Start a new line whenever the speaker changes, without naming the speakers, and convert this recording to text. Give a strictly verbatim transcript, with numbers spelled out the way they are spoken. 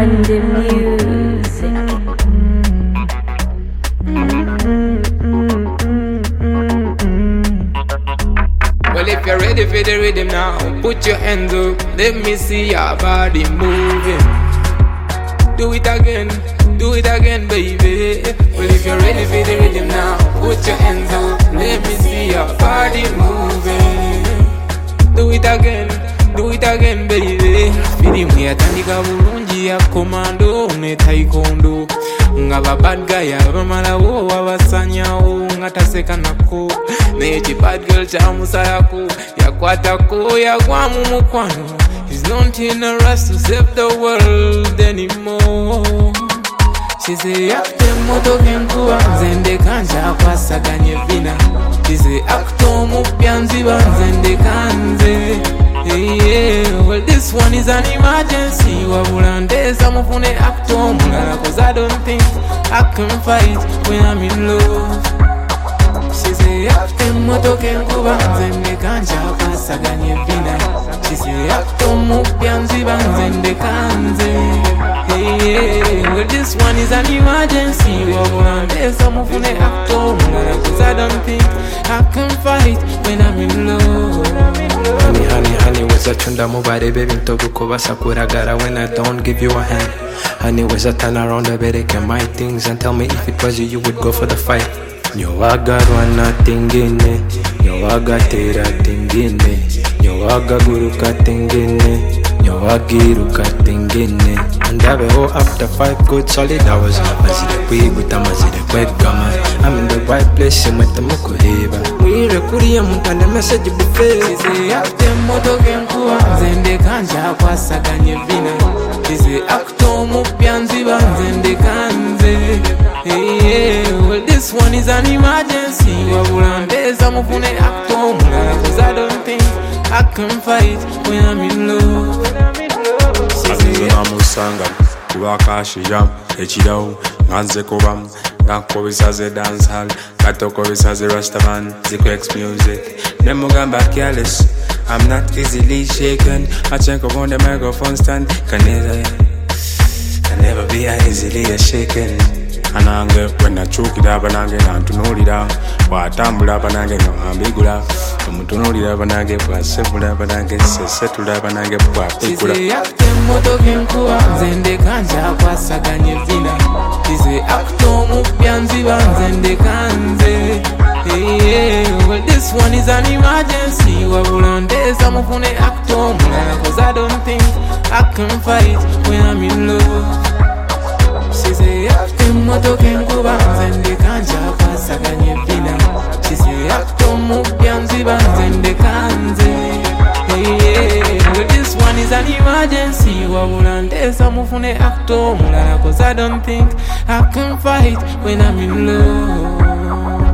Monday music.
Well, if you're ready for the rhythm now, put your hands up. Let me see your body moving. Do it again, do it again, baby. Well, if you're ready for the rhythm now, put your hands up. Let me see your body moving. Do it again, do it again, baby. Feeling me atandika bulungi ya commando ne taekwondo. Ngaba bad guy abamalawo abasanyawo ngataseka nako. Neji bad girl chamusa yako yakwatako yagwa mu mukwano. He's not in a rush to save the world anymore. She say after moto kenkuwa nzende kanja kwasaganye vina. She say akto mupyanzi banzende kanze. Hey, yeah. Well, this one is an emergency. Wabulandeza mufune akto mulala, cause I don't think I can fight when I'm in love. She say after moto kenkuwa nzende kanja kwasaganye vina. She say akto mupyanzi banzende kanze. Hey, yeah. Well, this one is an emergency. Wabulandeza mufune akto mulala, cause I don't think I can fight when I'm in love.
Honey, honey, honey, weza chunda mubare baby ntogo koba sakuragara when I don't give you a hand. Honey, weza turn around a bit and my things and tell me if it was you, you would go for the fight. Nyowaga rwana tingine, nyowaga tera tingine, nyowaga guruka tingine, nyowagiruka tingine. And I be all after five good solid hours. Mazide kwi buta mazide kwegama. I'm in the right place and with the mukuheba. We rekuri ya mutanda message buffet.
She say after moto kenkuwa nzende kanja kwasaganye vina. She say akto mupyanzi banzende kanze. Hey, yeah. Well, this one is an emergency. Wabulandeza mufune akto mulala, cause I don't think I can fight when I'm in love.
Azizuna musanga kubakashiyam ekirawo nganze kubamu ngankobisa ze dancehall katokobisa ze rastaman zikwex music nemugamba careless. I'm not easily shaken. I check up on the microphone stand. Can never, can never be easily shaken. Anange when I choke it up anange nantunulira bwatambula banange ngambigula omutunulira banange bwasebula banange sesetula banange bwapigula.
She say after moto kenkuwa nzende kanja kwasaganye vina. She say akto mupyanzi banzende kanze. Hey, yeah. Well, this one is an emergency. Wabulandeza mufune akto mulala, cause I don't think I can fight when I'm in love. She say after moto kenkuwa nzende kanja kwasaganye vina. She say akto mupyanzi banzende kanze. Hey, yeah. Well, this one is an emergency. Wabulandeza mufune akto mulala, cause I don't think I can fight when I'm in love.